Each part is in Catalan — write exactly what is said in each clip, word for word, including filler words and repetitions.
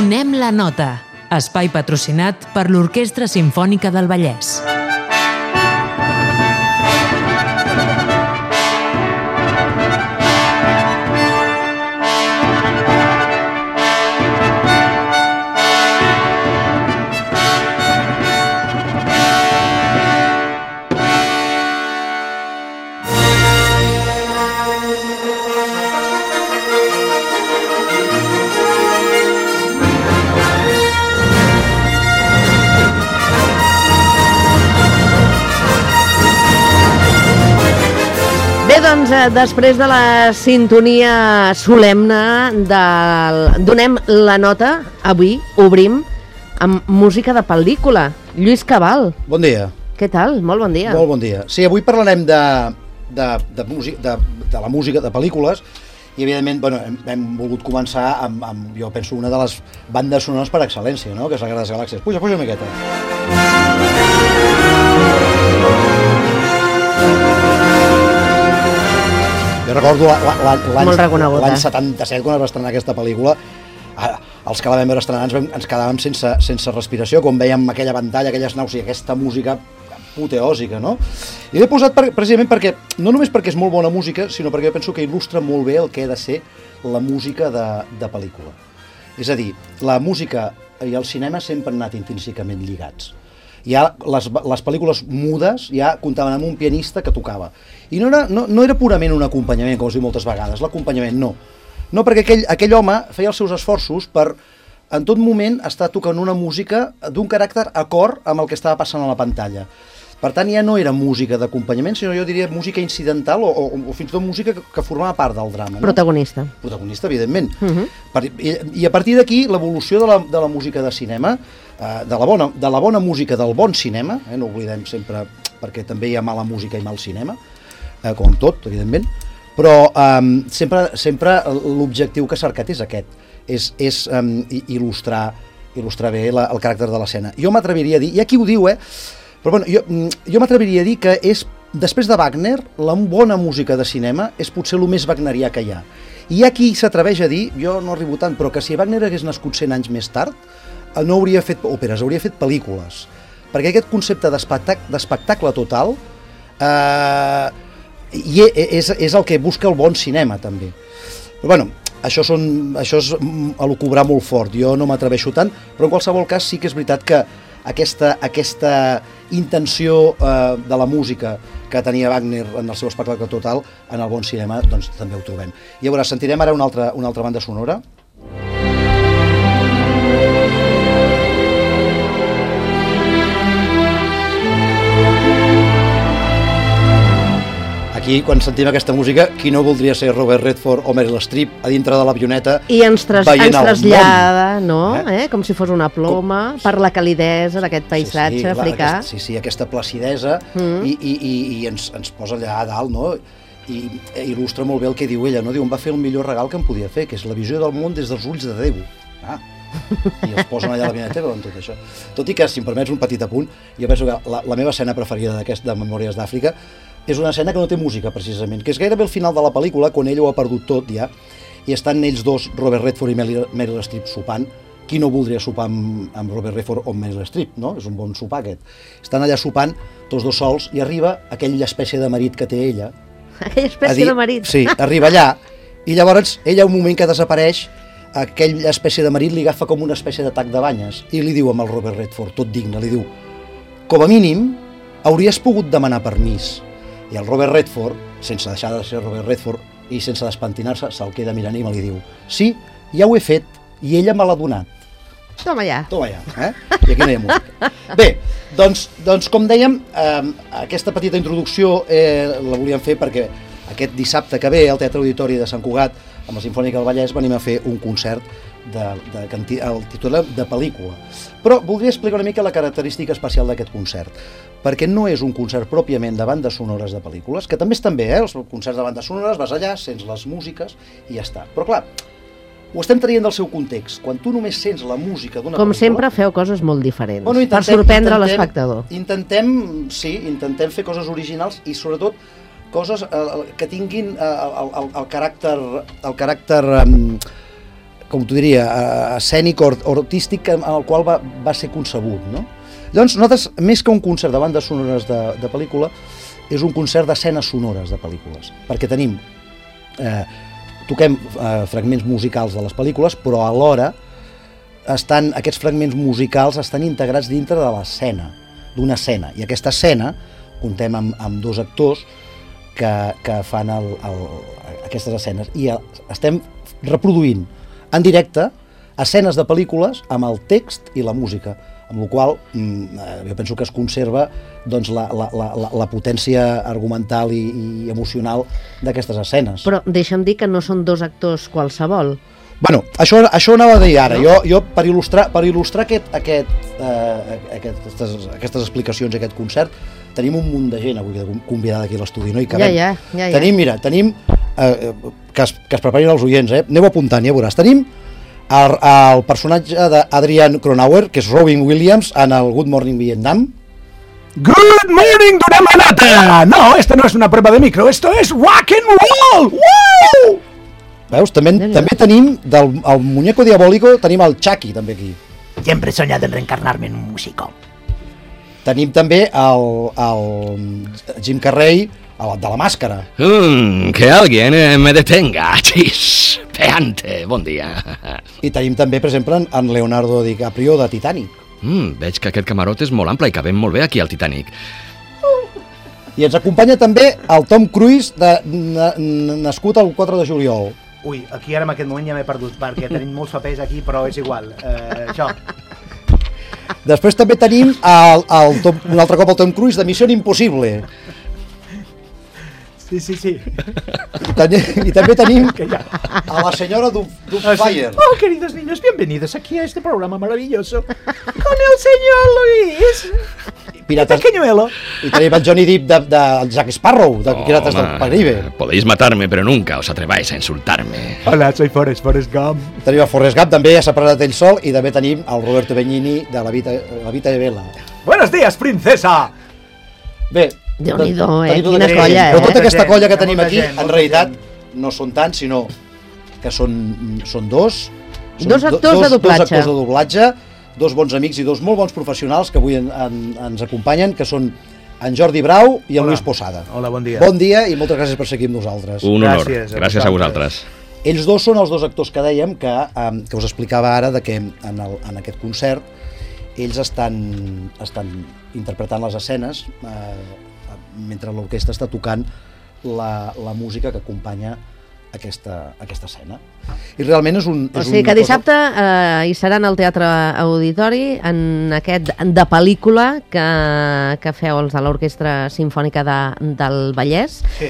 Donem la nota, espai patrocinat per l'Orquestra Simfònica del Vallès. Doncs, després de la sintonia solemne del Donem la nota, avui obrim amb música de pel·lícula. Lluís Cabal. Bon dia. Què tal? Molt bon dia. Molt bon dia. Sí, avui parlarem de, de, de, de, de la música de pel·lícules i, evidentment, bueno, hem, hem volgut començar amb, amb, jo penso, una de les bandes sonores per excel·lència, no? Que és la Guerra de les Galàxies. Puja, puja una miqueta. Jo recordo l'any setanta-set, quan es va estrenar aquesta pel·lícula, els que la vam veure estrenar ens, ens quedàvem sense, sense respiració, quan veiem aquella pantalla, aquelles naus i aquesta música apoteòsica, no? I l'he posat per, precisament perquè, no només perquè és molt bona música, sinó perquè jo penso que il·lustra molt bé el que ha de ser la música de, de pel·lícula. És a dir, la música i el cinema sempre han anat intrínsecament lligats. Ja les, les pel·lícules mudes ja comptaven amb un pianista que tocava. I no era, no, no era purament un acompanyament, com es diu moltes vegades, l'acompanyament no. No, perquè aquell, aquell home feia els seus esforços per, en tot moment, estar tocant una música d'un caràcter acord amb el que estava passant a la pantalla. Per tant, ja no era música d'acompanyament, sinó jo diria música incidental o, o, o fins i tot música que, que formava part del drama. No? Protagonista. Protagonista, evidentment. Uh -huh. per, i, I a partir d'aquí, l'evolució de, la, de la música de cinema, eh, de, la bona, de la bona música del bon cinema, eh, no oblidem sempre, perquè també hi ha mala música i mal cinema, eh, com tot, evidentment, però eh, sempre, sempre l'objectiu que s'ha cercat és aquest, és, és eh, il·lustrar, il·lustrar bé la, el caràcter de l'escena. Jo m'atreviria a dir, i aquí ho diu, eh, però bueno, jo, jo m'atreviria a dir que és, després de Wagner, la bona música de cinema és potser el més wagnerià que hi ha. I hi ha qui s'atreveix a dir, jo no arribo tant, però que si Wagner hagués nascut cent anys més tard, no hauria fet òperes, hauria fet pel·lícules. Perquè aquest concepte d'espectacle total eh, és, és el que busca el bon cinema, també. Però bueno, això, són, això és elucubrar molt fort, jo no m'atreveixo tant, però en qualsevol cas sí que és veritat que Aquesta, aquesta intenció eh, de la música que tenia Wagner en el seu espectacle total, en el bon cinema, doncs també ho trobem. I a veure, sentirem ara una altra, una altra banda sonora. Aquí, quan sentim aquesta música, qui no voldria ser Robert Redford o Meryl Streep a dintre de l'avioneta i ens, tras ens trasllada, no? Eh? Eh? Com si fos una ploma, com... per la calidesa d'aquest paisatge sí, sí, africà. Clar, aquest, sí, sí, aquesta placidesa mm. i, i, i, i ens, ens posa allà a dalt, no? I il·lustra molt bé el que diu ella, no? Diu, em va fer el millor regal que em podia fer, que és la visió del món des dels ulls de Déu. Ah, i els posen allà a l'avioneta amb tot això. Tot i que, si em permets un petit apunt, jo penso que la, la meva escena preferida d'aquest de Memòries d'Àfrica és una escena que no té música, precisament, que és gairebé el final de la pel·lícula, quan ell ho ha perdut tot ja, i estan ells dos, Robert Redford i Meryl Streep, sopant. Qui no voldria sopar amb, amb Robert Redford o amb Meryl Streep, no? És un bon sopar, aquest. Estan allà sopant, tots dos sols, i arriba aquella espècie de marit que té ella. Aquella espècie dir, de marit? Sí, arriba allà, i llavors ella, un moment que desapareix, aquella espècie de marit li agafa com una espècie d'atac de banyes, i li diu amb el Robert Redford, tot digne, li diu, com a mínim, hauries pogut demanar permís. I el Robert Redford, sense deixar de ser Robert Redford i sense despentinar-se, se'l queda mirant i me li diu, sí, ja ho he fet, i ella me l'ha donat. Toma ja. Toma ja, eh? I aquí no hi ha música. Bé, doncs, doncs com dèiem, eh, aquesta petita introducció eh, la volíem fer perquè aquest dissabte que ve al Teatre Auditori de Sant Cugat, amb la Simfònica del Vallès, venim a fer un concert de, de, de, el títol de pel·lícula. Però voldria explicar una mica la característica especial d'aquest concert, perquè no és un concert pròpiament de bandes sonores de pel·lícules, que també estan bé, eh? Els concerts de bandes sonores, vas allà, sents les músiques i ja està. Però clar, ho estem traient del seu context. Quan tu només sents la música d'una Com pel·lícula... sempre feu coses molt diferents, bueno, intentem, per sorprendre l'espectador. Intentem, sí, intentem fer coses originals i sobretot coses eh, que tinguin eh, el, el, el caràcter, el caràcter eh, com t'ho diria, escènic o artístic en el qual va, va ser concebut, no? Llavors, nosaltres, més que un concert de bandes sonores de, de pel·lícula, és un concert d'escenes sonores de pel·lícules, perquè tenim, eh, toquem eh, fragments musicals de les pel·lícules, però alhora estan, aquests fragments musicals estan integrats dintre de l'escena, d'una escena, i aquesta escena contem amb, amb dos actors que, que fan el, el, aquestes escenes, i estem reproduint en directe escenes de pel·lícules amb el text i la música, amb la qual mm, jo penso que es conserva doncs, la, la, la, la potència argumental i, i emocional d'aquestes escenes. Però deixa'm dir que no són dos actors qualsevol. Bueno, això, això anava a dir ara. Jo, jo per il·lustrar, per il·lustrar aquest, aquest, eh, aquestes, aquestes explicacions i aquest concert, tenim un munt de gent avui convidada aquí a l'estudi, no? I ja, ja, ja, ja. Tenim, mira, tenim, eh, que, es, que es preparin els oients, eh? Aneu apuntant, ja veuràs. Tenim el, el personatge d'Adrian Cronauer, que és Robin Williams, en el Good Morning Vietnam. Good morning, Dona Manata! No, esto no es una prueba de micro, esto es rock and roll! ¡Woo! Veus? També, també tenim del el muñeco diabólico, tenim el Chucky també aquí. Siempre he soñado en reencarnarme en un músico. Tenim també el, el Jim Carrey, el de la màscara. Mm, que alguien eh, me detenga. Chis, peante, bon dia. I tenim també, per exemple, en Leonardo DiCaprio de Titanic. Mm, veig que aquest camarot és molt ample i cabem molt bé aquí al Titanic. I ens acompanya també el Tom Cruise, de, na, nascut el quatre de juliol. Ui, aquí ara en aquest moment ja m'he perdut, perquè tenim molts papers aquí, però és igual. Eh, això. Després també tenim el, el Tom, un altre cop el Tom Cruise de Missió Impossible. Sí, sí, sí. I, ten, i també tenim a la senyora Doubtfire. Oh, queridos niños, bienvenidos aquí a este programa maravilloso con el señor Luis. Pirates, pequeñuelo. I tenim el Johnny Depp de, de, de Jack Sparrow, de Pirates del Caribe. Podéis matarme, pero nunca os atreváis a insultarme. Hola, soy Forrest, Forrest Gump. Tenim a Forrest Gump, també, ja s'ha parlat ell sol, i també tenim el Roberto Benigni de La Vita, la Vita de Bella. Buenos días, princesa! Bé, Déu-n'hi-do, eh? tenim Quina tota- colla, però eh? tota aquesta Gent, colla que molta tenim aquí, gent, en molta realitat, gent. no són tants, sinó que són, són dos. Són Dos actors de doblatge. Dos actors de doblatge, dos bons amics i dos molt bons professionals que avui en, en, ens acompanyen, que són en Jordi Brau i en Hola. Luis Posada. Hola, bon dia. Bon dia i moltes gràcies per seguir amb nosaltres. Un honor. Gràcies a Gràcies a vosaltres. Ells dos són els dos actors que dèiem que, um, que us explicava ara de que en, el, en aquest concert ells estan, estan interpretant les escenes eh, mentre l'orquestra està tocant la, la música que acompanya aquesta, aquesta escena. I realment és un... O És sigui una que cosa- dissabte eh, hi seran al Teatre Auditori en aquest de pel·lícula que, que feu els de l'Orquestra Simfònica de, del Vallès. Sí.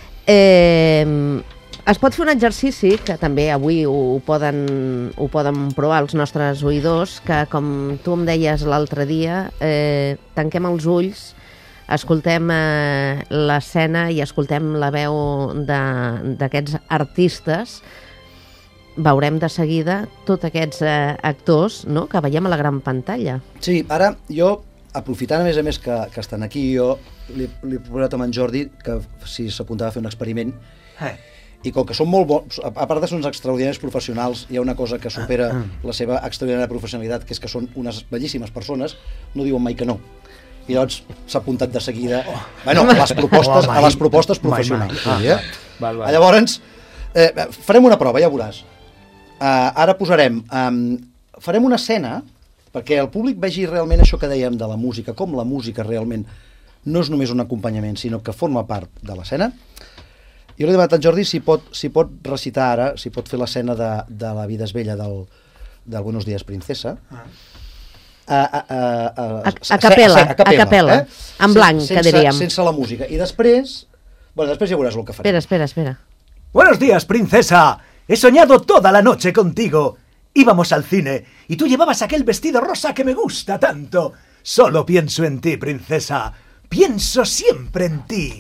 Eh, es pot fer un exercici, que també avui ho poden, ho poden provar els nostres oïdors, que com tu em deies l'altre dia, eh, tanquem els ulls, escoltem eh, l'escena i escoltem la veu de- d'aquests artistes, veurem de seguida tots aquests eh, actors, no?, que veiem a la gran pantalla. Sí, ara jo, aprofitant a més a més que, que estan aquí, jo li, li he proposat amb en Jordi que si s'apuntava a fer un experiment, Eh. i com que són molt bons, a a part de ser uns extraordinaris professionals, hi ha una cosa que supera la seva extraordinària professionalitat, que és que són unes bellíssimes persones, no diuen mai que no. I llavors s'ha apuntat de seguida bueno, a les propostes, Oh, mai. a les propostes Mai, professionals. mai. vull dir, eh? Val, val. Llavors, eh, farem una prova, ja veuràs. Uh, ara posarem, um, farem una escena perquè el públic vegi realment això que dèiem de la música, com la música realment no és només un acompanyament, sinó que forma part de l'escena. Jo li he demanat a en Jordi si pot, si pot recitar ara, si pot fer l'escena de, de La vida és bella del, del Buenos días, princesa. Ah. A, a, a, a, A- a capella, a capella, en blanc, sense, que diríem. Sense la música. I després, bueno, després ja veuràs el que farem. Espera, espera, espera. Buenos días, princesa. He soñado toda la noche contigo. Íbamos al cine y tú llevabas aquel vestido rosa que me gusta tanto. Solo pienso en ti, princesa. Pienso siempre en ti.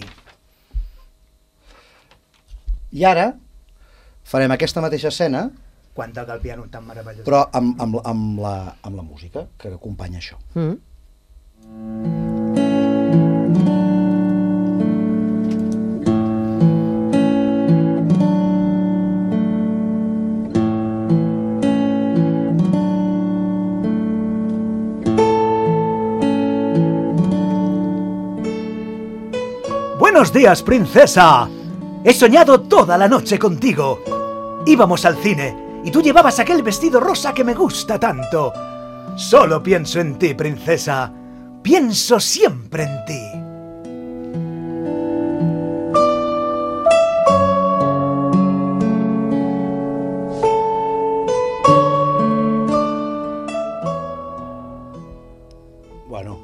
I ara farem aquesta mateixa escena, Quan toca el piano tan meravellós. però amb, amb, amb, la, amb la música que acompanya això. Mm. días, princesa. He soñado toda la noche contigo. Íbamos al cine y tú llevabas aquel vestido rosa que me gusta tanto. Solo pienso en ti, princesa. Pienso siempre en ti. Bueno,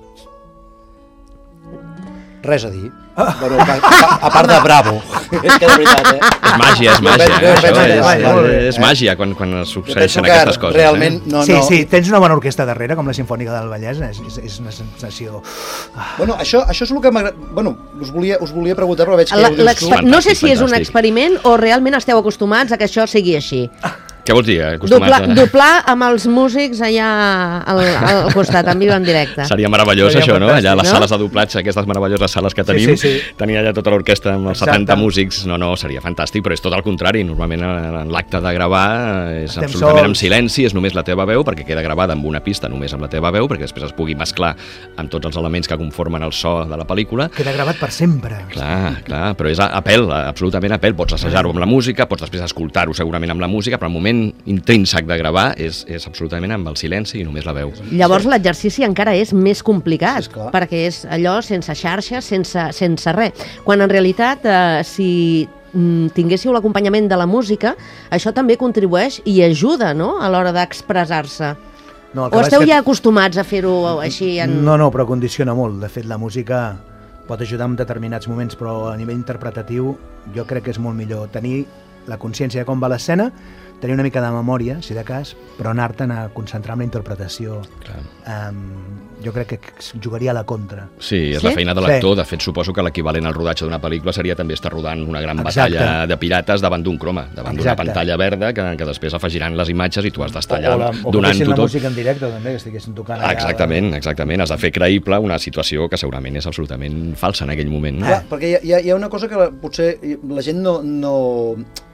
res a dir. Bueno, a, a, a part de bravo. És que de veritat, eh? És màgia, és màgia. Jo Eh? penso Això que- és, molt bé, és eh? màgia quan, quan succeeixen que aquestes coses. realment Eh? no, sí, no. sí, tens una bona orquestra darrere, com la Simfònica del Vallès, és, és, és una sensació... Bueno, això, això és el que m'agrada... Bueno, us volia, us volia preguntar, però veig que... La, ja ho dius tu. l'exper- no sé si és un fantàstic. experiment o realment esteu acostumats a que això sigui així. Què vols dir? Doblar, Acostumat a... doblar amb els músics allà al, al costat, en viu en directe. Seria meravellós, Seria això, no? fantàstic, Allà les no? sales de doblatge, aquestes meravelloses sales que tenim, sí, sí. tenir allà tota l'orquestra amb els Exacte. setanta músics, no, no, seria fantàstic, però és tot el contrari. Normalment en l'acte de gravar és Estem absolutament sols. en silenci, és només la teva veu, perquè queda gravada amb una pista només amb la teva veu, perquè després es pugui mesclar amb tots els elements que conformen el so de la pel·lícula. Queda gravat per sempre. Clar, clar, però és a, a pèl, absolutament a pèl. Pots assajar-ho amb la música, pots després escoltar-ho segurament amb la música, però el moment intrínsec de gravar és, és absolutament amb el silenci i només la veu. Llavors l'exercici encara és més complicat, Sí, esclar. perquè és allò sense xarxes, sense, sense res. Quan en realitat, eh, si mm, tinguéssiu l'acompanyament de la música, això també contribueix i ajuda, no?, a l'hora d'expressar-se. No, el que O passa esteu és que- ja acostumats a fer-ho així? En... No, no, però condiciona molt. De fet, la música pot ajudar en determinats moments, però a nivell interpretatiu jo crec que és molt millor tenir la consciència de com va l'escena, tenir una mica de memòria, si de cas, però anar-te'n a concentrar en la interpretació. Clar. Um, jo crec que jugaria a la contra. Sí, és Sí? la feina de l'actor. Sí. De fet, suposo que l'equivalent al rodatge d'una pel·lícula seria també estar rodant una gran Exacte. batalla de pirates davant d'un croma, davant d'una Exacte. pantalla verda que, que després afegiran les imatges i tu has d'estar allà o la, o donant-ho la tot. música en directe, també, que estiguessin tocant allà. Exactament, exactament. Has de fer creïble una situació que segurament és absolutament falsa en aquell moment. Clar, perquè hi ha, hi ha- hi ha una cosa que la- potser la gent no, no,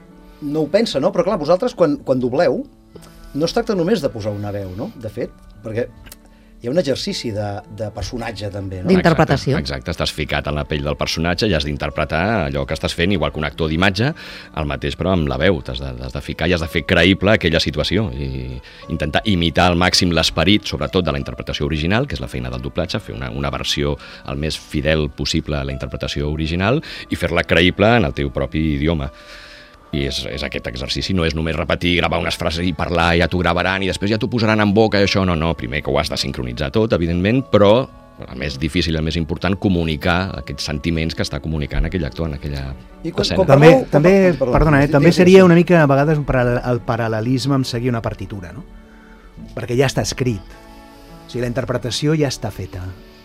no ho pensa, no? Però clar, vosaltres quan, quan dobleu no es tracta només de posar una veu, no? De fet, perquè hi ha un exercici de, de personatge també, no? D'in- D'interpretació. Exacte, exacte, estàs ficat en la pell del personatge i has d'interpretar allò que estàs fent, igual que un actor d'imatge, el mateix però amb la veu, t'has de, has de ficar i has de fer creïble aquella situació i intentar imitar al màxim l'esperit, sobretot de la interpretació original, que és la feina del doblatge, fer una, una versió el més fidel possible a la interpretació original i fer-la creïble en el teu propi idioma. I és, és aquest exercici, no és només repetir, gravar unes frases i parlar, ja t'ho gravaran i després ja t'ho posaran en boca i això, no, no, primer que ho has de sincronitzar tot, evidentment, però el més difícil, el més important, comunicar aquests sentiments que està comunicant aquell actor en aquella I quan- escena. quan També, Parleu- també perdó, perdona, eh, digues, també digues. seria una mica a vegades un paral- el paral·lelisme amb seguir una partitura, no? Perquè ja està escrit. O sigui, la interpretació ja està feta.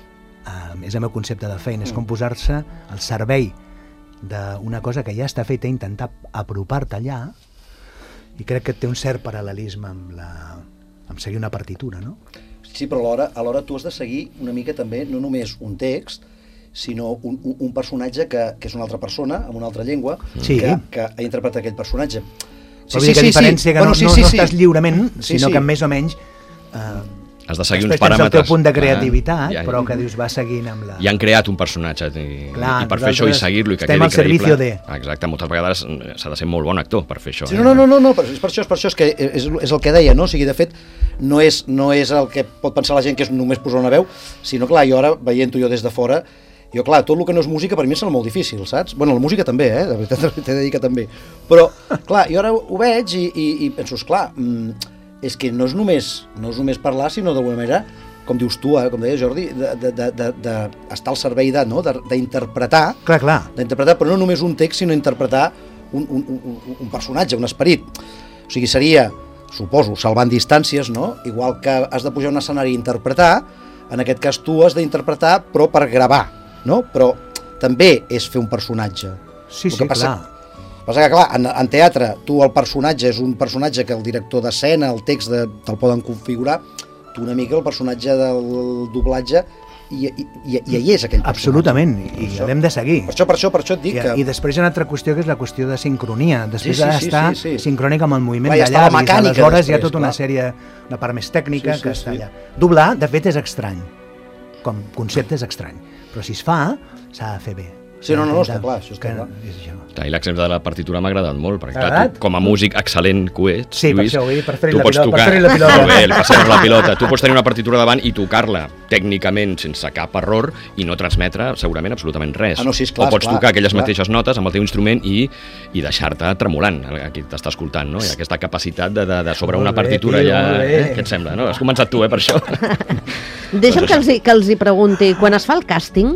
Um, és el meu concepte de feina, és com posar-se al servei d'una cosa que ja està feta, intentar apropar-te allà, i crec que té un cert paral·lelisme amb, la, amb seguir una partitura, no? Sí, però alhora, alhora tu has de seguir una mica també, no només un text, sinó un, un, un personatge que, que és una altra persona, amb una altra llengua, Sí. que, que ha interpretat aquell personatge. Sí, però vull dir que a diferència que Bueno, no, sí, no, sí, no sí. estàs lliurement, Sí, sinó sí. que més o menys eh, Has de seguir uns després tens el paràmetres. teu punt de Clar, creativitat, ja- però que dius, va seguint amb la... I han creat un personatge i, Clar, i per fer això i nosaltres seguir-lo i que estem quedi al servicio creïble. de. Exacte, moltes vegades mm, s'ha de ser molt bon actor per fer això. Sí, eh? no, no, no, no, és per això, és per això, és que és, és el que deia, no? O sigui, de fet, no és, no és el que pot pensar la gent que és només posar una veu, sinó, clar, jo ara, veient-ho jo des de fora, jo, clar, tot el que no és música per mi em sembla molt difícil, saps? Bueno, la música també, eh? De veritat, t'he de dir que també. Però, clar, jo ara ho veig i, i, i penso, esclar, mm, és que no és només, no és només parlar, sinó d'alguna manera, com dius tu, eh? Com deia Jordi, d'estar de, de, de, de al servei de, no? d'interpretar, Clar, clar. d'interpretar, però no només un text, sinó interpretar un, un, un, un personatge, un esperit. O sigui, seria, suposo, salvant distàncies, no? Igual que has de pujar a un escenari i interpretar, en aquest cas tu has d'interpretar, però per gravar, no? Però també és fer un personatge. Sí, El sí, que passa, clar. passa que, clar, en, en teatre, tu el personatge és un personatge que el director d'escena, el text de, te'l poden configurar, tu una mica el personatge del doblatge i, i, i, i hi és aquell personatge. Absolutament, i Per això- l'hem de seguir. Per això, per això, per això et dic I, que... I després hi ha una altra qüestió que és la qüestió de sincronia. Després Sí, sí, ha sí, d'estar sí, sí. sincrònic amb el moviment Clar, i de està la llavis. mecànica Aleshores hi ha després, tota una clar. sèrie, una part més tècnica Sí, sí, que està sí. allà. Doblar, de fet, és estrany. Com concepte és estrany. Però si es fa, s'ha de fer bé. Sí, no, no, no, està clar, això està que, clar. És això. Clar, I l'exemple de la partitura m'ha agradat molt, perquè T'ha clar, agradat? tu, com a músic excel·lent que ho ets, Sí, per Lluís, això, vull dir, per fer-hi tu la pots pilota, per tocar... fer-hi la pilota. Molt bé, li passem la pilota. Tu pots tenir una partitura davant i tocar-la tècnicament sense cap error i no transmetre segurament absolutament res. Ah, no, sí, és clar, o pots és clar, tocar aquelles clar. mateixes notes amb el teu instrument i, i deixar-te tremolant a qui t'està escoltant, no? I aquesta capacitat de, de, de sobre Molt una bé, partitura tio, ja... molt bé. Eh? Què et sembla, no? Has començat tu, eh, per això. Deixa'm que els, hi- que els hi pregunti, quan es fa el càsting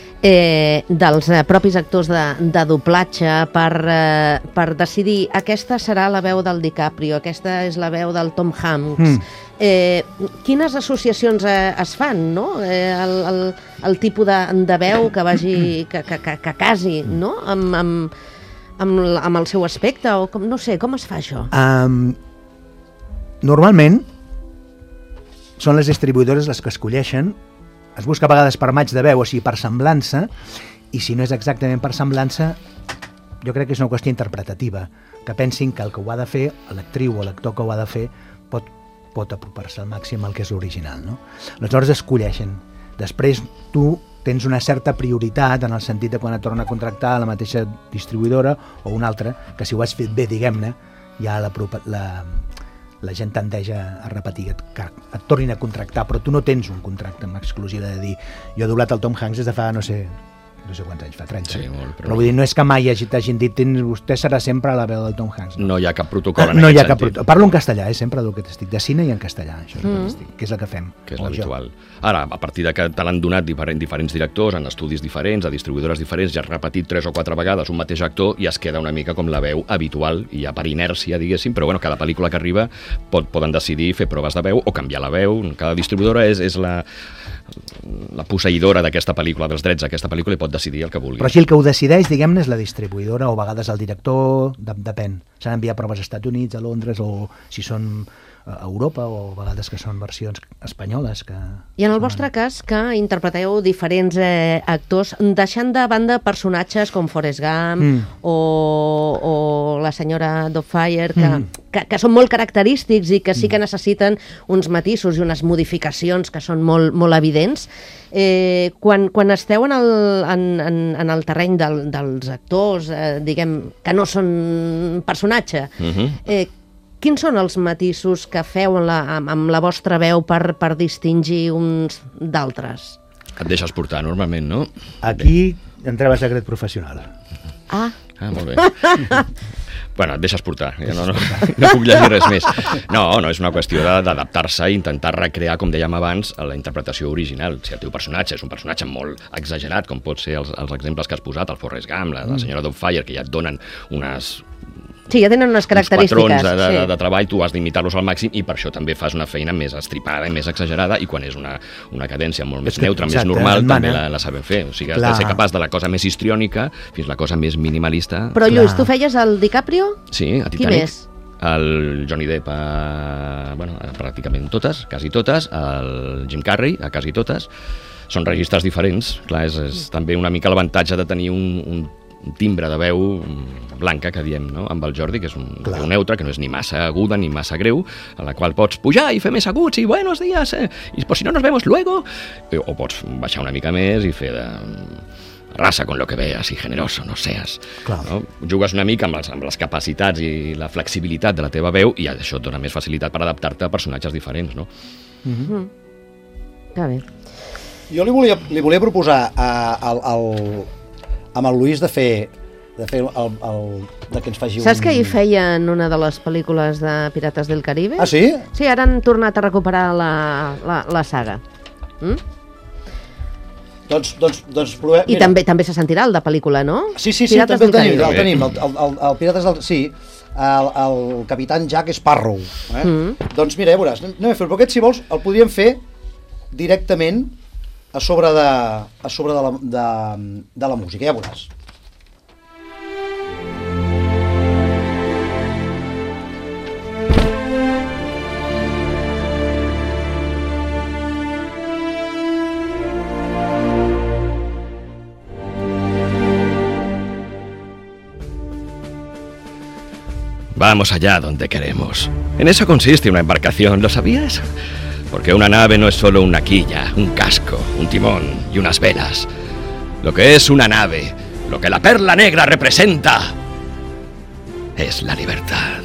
eh, dels eh, propis actors de, de doblatge per, eh, per decidir aquesta serà la veu del DiCaprio, aquesta és la veu del Tom Hanks, Mm. eh, quines associacions eh, es fan, no? Eh, el, el, el tipus de, de veu que vagi, que, que, que, que casi, no? Amb, amb, amb, l- amb el seu aspecte, o com, no sé, com es fa això? Um, normalment són les distribuïdores les que escolleixen. Es busca a vegades per maig de veu, o sigui, per semblança, i si no és exactament per semblança, jo crec que és una qüestió interpretativa, que pensin que el que ho ha de fer, l'actriu o l'actor que ho ha de fer, pot, pot apropar-se al màxim al que és l'original, no? Aleshores escolleixen. Després tu tens una certa prioritat en el sentit de quan et torna a contractar la mateixa distribuïdora o una altra, que si ho has fet bé, diguem-ne, ja la, la, la gent tendeix a, a repetir, que, que et tornin a contractar, però tu no tens un contracte amb exclusiva de dir jo he doblat el Tom Hanks des de fa, no sé, no sé quants anys, fa trenta. Sí, molt, però- però vull dir, no és que mai hagi- t'hagin dit tens, vostè serà sempre la veu del Tom Hanks. No hi ha cap protocol en no hi ha aquest cap sentit. protocol. Parlo en castellà, eh, sempre del que t'estic, de cine i en castellà, això és el que t'estic, que és el que fem. que és O jo. l'habitual. Ara, a partir de que te l'han donat diferent, diferents directors, en estudis diferents, a distribuïdores diferents, ja has repetit tres o quatre vegades un mateix actor i es queda una mica com la veu habitual, i ja per inèrcia, diguéssim, però bueno, cada pel·lícula que arriba pot, poden decidir fer proves de veu o canviar la veu. Cada distribuïdora és, és la, la posseïdora d'aquesta pel·lícula, dels drets d'aquesta pel·lícula, i pot decidir el que vulgui. Però així el que ho decideix, diguem-ne, és la distribuïdora o a vegades el director, de, depèn. S'han d'enviar proves als Estats Units, a Londres, o si són a Europa, o a vegades que són versions espanyoles. Que I en el vostre cas, que interpreteu diferents eh, actors, deixant de banda personatges com Forrest Gump Mm. o, o la senyora Doubtfire, que, Mm. que, que són molt característics i que sí que necessiten uns matisos i unes modificacions que són molt, molt evidents, eh, quan, quan esteu en el, en, en, en el terreny del, dels actors, eh, diguem, que no són personatge, Mhm. eh, quins són els matisos que feu en la, amb, amb la vostra veu per, per distingir uns d'altres? Et deixes portar normalment, no? Aquí entrem a secret professional. Ah, Ah, molt bé. Bueno, et deixes portar, ja no, no, no puc llegir res més. No, no, és una qüestió de- d'adaptar-se i intentar recrear, com dèiem abans, a la interpretació original. Si el teu personatge és un personatge molt exagerat, com pot ser els, els exemples que has posat, el Forrest Gump, la, la senyora Doubtfire, que ja et donen unes sí, ja tenen unes uns característiques. patrons de, de, sí. de treball, tu has d'imitar-los al màxim i per això també fas una feina més estripada i més exagerada, i quan és una, una cadència molt més És que, neutra, més exacte, normal, en també mana. la, la sabem fer. O sigui, has Clar. de ser capaç de la cosa més histriònica fins a la cosa més minimalista. Però Lluís, Clar. tu feies el DiCaprio? Sí, a Qui Titanic. més? El Johnny Depp a, bueno, a pràcticament totes, quasi totes, el Jim Carrey a quasi totes. Són registres diferents, clar, és, és també una mica l'avantatge de tenir un, un un timbre de veu blanca, que diem, no? Amb el Jordi, que és un Clar. veu neutre, que no és ni massa aguda ni massa greu, a la qual pots pujar i fer més aguts i buenos días, eh? I pues si no nos vemos luego, o pots baixar una mica més i fer de arrasa con lo que veas i generoso, no seas. Clar. No? Jugues una mica amb les, amb les capacitats i la flexibilitat de la teva veu i això et dona més facilitat per adaptar-te a personatges diferents, no? Que bé. Jo li volia, li volia proposar a, al, al, amb el Lluís de fer, de fer el, el, de que ens faci Saps un... que hi feien una de les pel·lícules de Pirates del Caribe? Ah, sí? Sí, ara han tornat a recuperar la, la, la saga. Mm? Doncs, doncs, doncs provem... I també també se sentirà el de pel·lícula, no? Sí, sí, sí, Pirates també el del tenim, Caribe. el tenim, el, el, el, el Pirates del... Sí, el, el capitán Jack Sparrow. Eh? Mm. Doncs mira, ja veuràs, anem a fer-ho, però aquest, si vols, el podríem fer directament a sobre de, a sobre de, la, de, de la música, ja veuràs. Vamos allá donde queremos. En eso consiste una embarcación, ¿lo sabías? Porque una nave no es solo una quilla, un casco, un timón y unas velas. Lo que es una nave Lo que la perla negra representa es la libertad.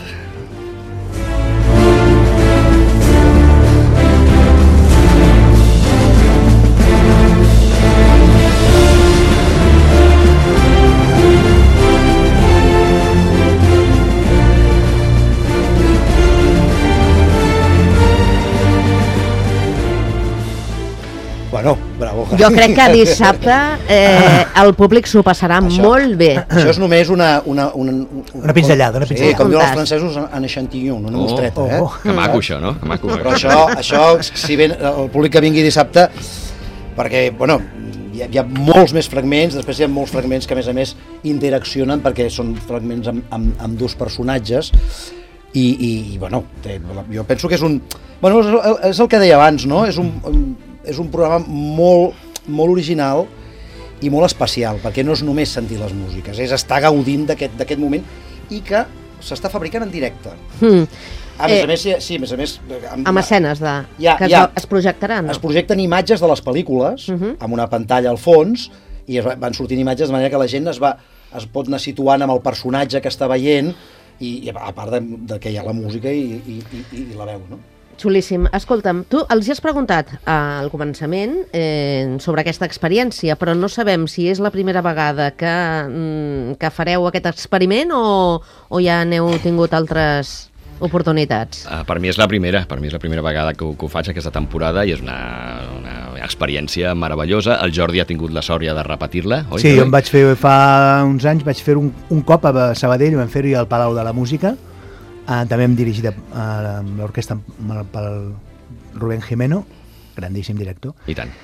Bueno, bravo. Jo crec que dissabte eh, el públic s'ho passarà Això- molt bé. Això és només una... Una, una, una, Una pinzellada, una Sí, pinzellada. com diuen els Un tast. francesos, en eixantillon, una Oh, mostreta, oh, eh? oh. Que maco, això, no? Que maco. Però això, això, si ben el públic que vingui dissabte, perquè, bueno, hi ha, hi ha molts més fragments, després hi ha molts fragments que, a més a més, interaccionen perquè són fragments amb, amb, amb dos personatges i, i, i bueno, té, jo penso que és un... Bueno, és el, és el que deia abans, no? És un, és un programa molt, molt original i molt especial, perquè no és només sentir les músiques, és estar gaudint d'aquest d'aquest moment i que s'està fabricant en directe. Mm. A més Eh, a més, sí, sí, a més a més... Amb, Amb escenes de, Ja, que es, ja. es projectaran. Es projecten imatges de les pel·lícules Uh -huh. amb una pantalla al fons i es va- van sortint imatges de manera que la gent es, va, es pot anar situant amb el personatge que està veient i, i a part de, de que hi ha la música i, i, i, i la veu, no? Xulíssim. Escolta'm, tu els hi has preguntat al començament eh, sobre aquesta experiència, però no sabem si és la primera vegada que, mm, que fareu aquest experiment o, o ja n'heu tingut altres oportunitats. Uh, per mi és la primera, per mi és la primera vegada que ho, que ho faig aquesta temporada i és una, una experiència meravellosa. El Jordi ha tingut la sort ja de repetir-la, oi? Sí, jo em vaig fer fa uns anys, vaig fer un, un cop a Sabadell, vam fer-hi al Palau de la Música, eh, també hem dirigit a, a l'orquestra pel Rubén Jimeno, grandíssim director, I tant.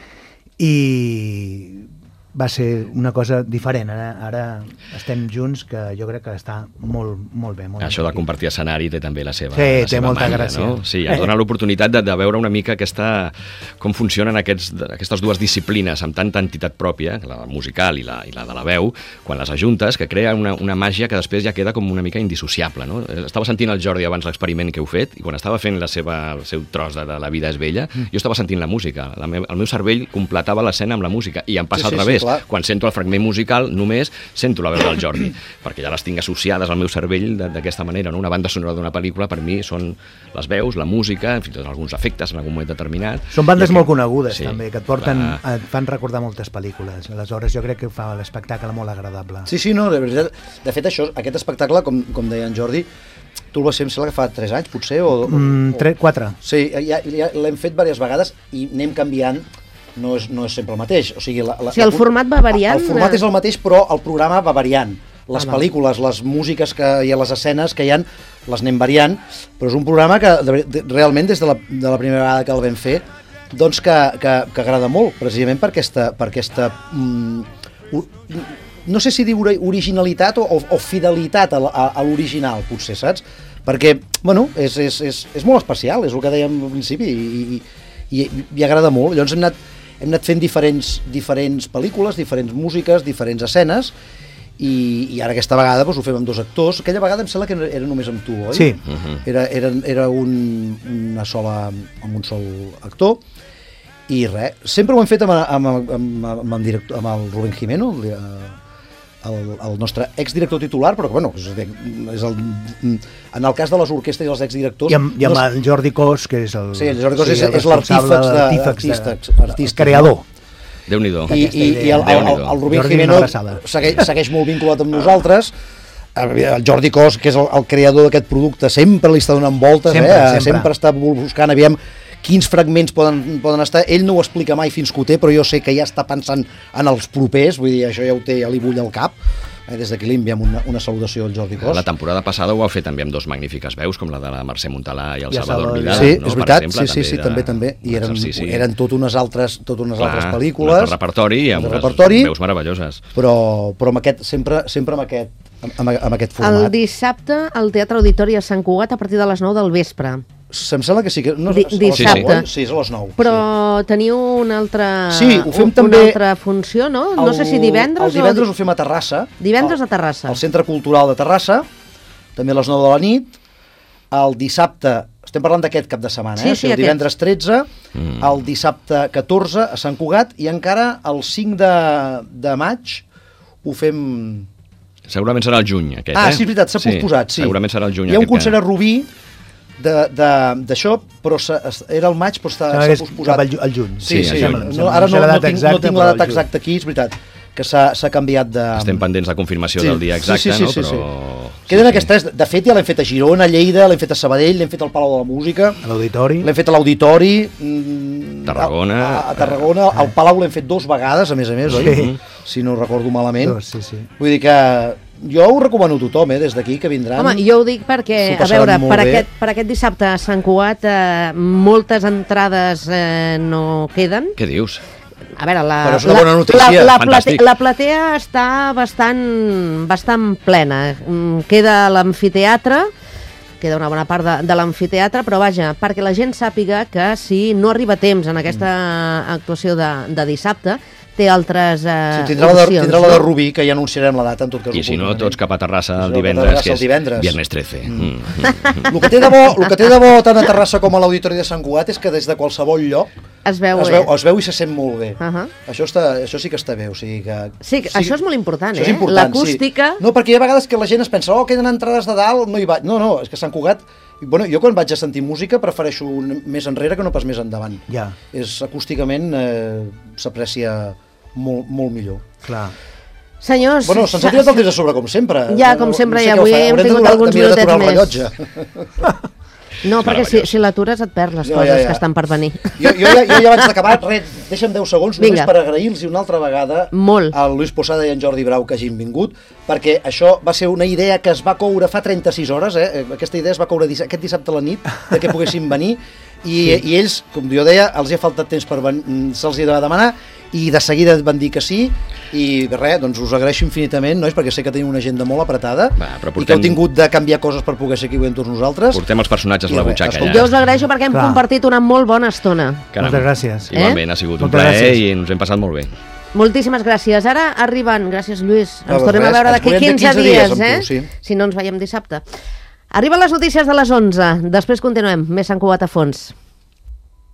i va ser una cosa diferent. Ara, ara estem junts, que jo crec que està molt, molt bé. Molt Això de bé. compartir escenari té també la seva, Sí, la té seva molta manya, gràcia. no? Sí, ens dona l'oportunitat de, de veure una mica aquesta, com funcionen aquests, aquestes dues disciplines amb tanta entitat pròpia, la musical i la, i la de la veu, quan les ajuntes, que crea una, una màgia que després ja queda com una mica indissociable. No? Estava sentint el Jordi abans l'experiment que heu fet i quan estava fent la seva, el seu tros de, de La vida és bella, mm. jo estava sentint la música. La me, el meu cervell completava l'escena amb la música i em passa Sí, sí, al sí, revés. clar. Quan sento el fragment musical només sento la veu del Jordi, perquè ja les tinc associades al meu cervell de- d'aquesta manera. No? Una banda sonora d'una pel·lícula per mi són les veus, la música, fins i tot alguns efectes en algun moment determinat. Són bandes I molt aquest- conegudes, sí, també, que et porten, clar. et fan recordar moltes pel·lícules. Aleshores, jo crec que fa l'espectacle molt agradable. Sí, sí, no, de veritat. De fet, això, aquest espectacle, com, com deia en Jordi, tu el vas fer, em sembla que fa tres anys, potser, o... Mm, o tre, quatre. Sí, ja, ja l'hem fet diverses vegades i anem canviant, no és, no és sempre el mateix. O sigui, la, la, Si el format va variant, El format eh? és el mateix, però el programa va variant. Les Ah, val. pel·lícules, les músiques que hi ha, les escenes que hi ha, les anem variant, però és un programa que de, de, realment des de la, de la primera vegada que el vam fer, doncs que, que, que agrada molt, precisament per aquesta... Per aquesta mm, u, no sé si dir ori- originalitat o, o, o fidelitat a, la- a, a l'original, potser, saps? Perquè, bueno, és, és, és, és molt especial, és el que dèiem al principi, i, i, i, i agrada molt. Llavors hem anat, hem anat fent diferents, diferents pel·lícules, diferents músiques, diferents escenes, i, i ara aquesta vegada doncs, ho fem amb dos actors. Aquella vegada em sembla que era només amb tu, oi? Sí. Era, era, era un, una sola, amb un sol actor, i res, sempre ho hem fet amb, amb, amb, amb, amb, el, director, amb el Rubén Jimeno, el, el, el nostre exdirector titular, però que, bueno, és, és el, en el cas de les orquestres i els exdirectors... I amb, i amb no, el Jordi Cos, que és el... Sí, el Jordi Cos és- el és l'artífex responsable de- l'artífex artístex- de- artístic, el creador. Déu-n'hi-do. I, i, i el, el, el, el Rubén Jordi, Jimeno una abraçada. segueix, segueix molt vinculat amb nosaltres. El Jordi Cos, que és el, el creador d'aquest producte, sempre li està donant voltes, Sempre, eh? sempre. sempre està buscant, aviam, quins fragments poden, poden estar. Ell no ho explica mai fins que ho té, però jo sé que ja està pensant en els propers, vull dir, això ja ho té, ja li bull al cap. Eh, des d'aquí li enviem una, una salutació al Jordi Cos. La temporada passada ho va fer també amb dos magnífiques veus, com la de la Mercè Montalà i el I el Salvador Salvador Vidal. Sí, no? és veritat, Per exemple, sí, sí, sí, també, de- també. I un eren, exercici. eren tot unes altres, tot unes Clar, altres un pel·lícules. altre repertori i amb un unes repertori, veus meravelloses. però, però amb aquest, sempre, sempre amb aquest, amb, amb aquest El format. dissabte al Teatre Auditori a Sant Cugat a partir de les nou del vespre. Em sembla que sí que... No, Di- és a les dissabte. nou, oi? Sí, és a les nou. Però teniu una altra, Sí, ho fem un- també- una altra funció, no? No sé si divendres El divendres o... ho fem a Terrassa. Divendres al, a Terrassa. Al Centre Cultural de Terrassa, també a les nou de la nit. El dissabte, estem parlant d'aquest cap de setmana, Sí, eh? sí, el aquest. divendres tretze, Mm. el dissabte catorze a Sant Cugat, i encara el cinc de, de maig ho fem... Segurament serà el juny, aquest, ah, eh? sí, és veritat, s'ha posposat, sí. Segurament serà el juny. Hi ha un aquest concert que... a Rubí d'això, però era el maig, però s'ha posposat. Al, al juny. Sí, sí, sí, sí. No, ara no, no, tinc, exacta, no tinc la data exacta aquí, és veritat, que s'ha canviat de... Estem pendents de confirmació sí. del dia exacte, sí, sí, sí, no? Sí, però... sí. Queden sí, aquestes, de fet ja l'hem fet a Girona, a Lleida, l'hem fet a Sabadell, l'hem fet al Palau de la Música, a l'Auditori, l'hem fet a l'Auditori, Tarragona, a, a Tarragona, al Palau l'hem fet dos vegades, a més a més, sí. oi? Si no recordo malament. Dos, sí, sí. Vull dir que jo ho recomano a tothom, eh, des d'aquí, que vindran. Home, jo ho dic perquè, a veure, per aquest, per aquest dissabte a Sant Cugat eh, moltes entrades eh, no queden. Què dius? A veure, la, Però és una bona notícia. La, la, Fantàstic. plate, la platea està bastant, bastant plena. Queda l'amfiteatre, queda una bona part de, de l'amfiteatre, però vaja, perquè la gent sàpiga que si no arriba a temps en aquesta actuació de, de dissabte, té altres eh, sí, tindrà la de, opcions. Tindrà la de Rubí, que ja anunciarem la data, en tot cas. I si no, tots cap a Terrassa el Si no, divendres, Terrassa que el és divendres. Viernes trece. Mm. Mm. El que té de bo, el que té de bo tant a Terrassa com a l'Auditori de Sant Cugat és que des de qualsevol lloc Es veu, es veu, es veu i se sent molt bé. Uh -huh. això, està, això sí que està bé. O sigui que, Sí, sí, això és molt important, això és eh? important, L'acústica... Sí. No, perquè hi ha vegades que la gent es pensa, oh, queden entrades de dalt, no hi vaig. No, no, és que Sant Cugat... Bueno, jo quan vaig a sentir música prefereixo un, més enrere que no pas més endavant. Ja. És, acústicament eh, s'aprecia molt, molt millor. Clar. Senyors... Bueno, se'ns ha tirat el temps a sobre, com sempre. Ja, com sempre, no sé ja què avui fa. hem Haurem tingut de durar, alguns de mirar minutets d'aturar el més. No, perquè si, si l'atures et perds les No, coses ja, ja. que estan per venir. Jo, jo, ja, jo ja abans d'acabar, res, deixa'm deu segons, Vinga. només per agrair-los una altra vegada Molt. al Lluís Posada i en Jordi Brau que hagin vingut, perquè això va ser una idea que es va coure fa trenta-sis hores, eh? Aquesta idea es va coure dis aquest dissabte a la nit, de que poguessin venir, i, sí. i ells, com jo deia, els hi ha faltat temps per venir, se'ls hi va demanar, i de seguida van dir que sí, i res, doncs us agraeixo infinitament, nois, perquè sé que teniu una agenda molt apretada, Va, però portem... i que heu tingut de canviar coses per poder ser aquí avui amb tots nosaltres. Portem els personatges a I la res, butxaca, escolta, ja. Jo us agraeixo perquè hem Clar. compartit una molt bona estona. Caram. Moltes gràcies. Igualment, Eh? ha sigut un Moltes plaer gràcies. i ens hem passat molt bé. Moltíssimes gràcies. Ara arriben, gràcies Lluís, ens Va, tornem res, a veure ens d'aquí veurem quinze d'aquí quinze dies dies, amb eh? tu, sí. Si no ens veiem dissabte. Arriben les notícies de les onze, després continuem, més Sant Cugat a fons.